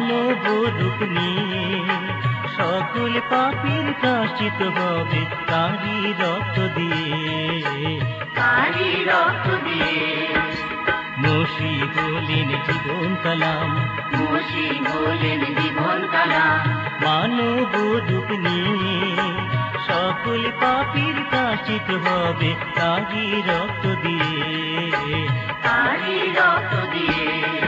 মানব রূপ নিয়ে সকল পাপীর প্রায়শ্চিত হবে তারি রক্ত দিয়ে, তারি রক্ত দিয়ে। মসি হলেন জীবন কালাম, মসি হলেন জীবন কালাম। মানব রূপ নিয়ে সকল পাপীর প্রায়শ্চিত হবে তারি রক্ত দিয়ে, তারি রক্ত দিয়ে।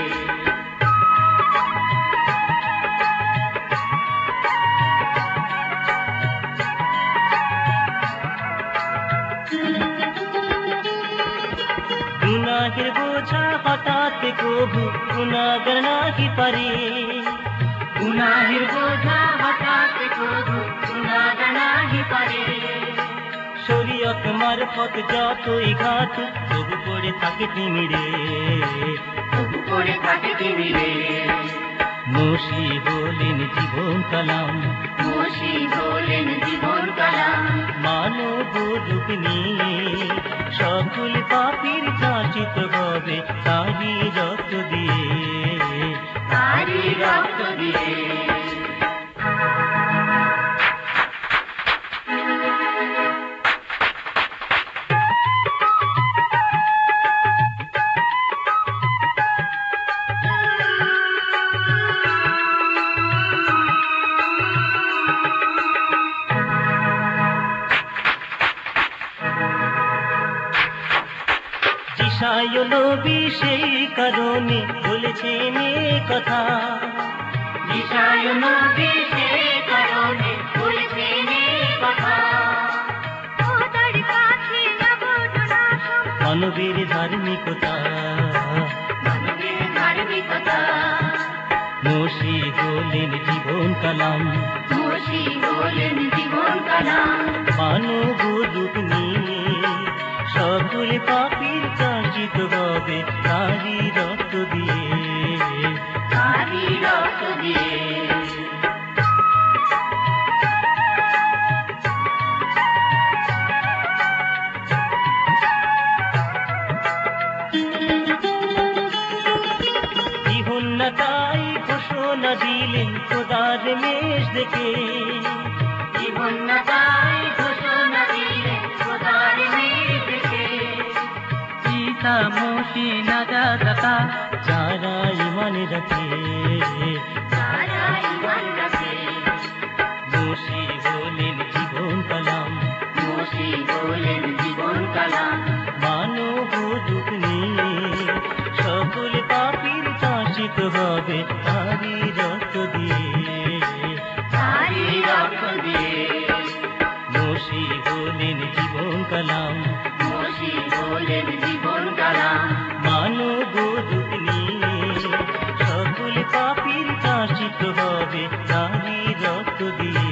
গুনাহের বোঝা হঠাতে কবু গুনাহগার নাহি পারে, গুনাহের বোঝা হঠাতে কবু গুনাহগার নাহি পারে। শরীয়ত মারফত যতই ঘাত তবু পড়ে থাকে তিমিরে, তবু পড়ে থাকে তিমিরে। মসি হলেন জীবন কালাম, মসি হলেন জীবন কালাম। মানব রূপ নিয়ে সকল পাপীর প্রায়শ্চিত হবে তারি রক্ত দিয়ে, তারি রক্ত দিয়ে। ঈশায় নবী সেই কারণে বলেছেন এ কথা, ঈশায় নবী সেই কারণে বলেছেন এই কথা। খোদার কাছে যাব না মানবের ধার্মিকতা, মানবের ধার্মিকতা। মসি হলেন জীবন কালাম, মসি হলেন জীবন কালাম। মানব রূপ নিয়ে সকল পাপীর প্রায়শ্চিত হবে তারি রক্ত দিয়ে, তারি রক্ত দিয়ে। তাই ঘোষণা দিলেন খোদার মেষ দেখে, জীবন না তাই ঘোষণা দিলেন খোদার মেষ দেখে। ঈসা মসি নাজাদাতা যারা ঈমান রাখে, যারা ঈমান রাখে। মসি হলেন জীবন কালাম, মসি হলেন জীবন কালাম। মানব রূপ নিয়ে সকল পাপীর প্রায়শ্চিত হবে তারি রক্ত দিয়ে, তারি রক্ত দিয়ে। মসি হলেন জীবন কালাম, মসি হলেন জীবন কালাম। মানব রূপ নিয়ে সকল পাপীর প্রায়শ্চিত হবে তারি রক্ত দিয়ে।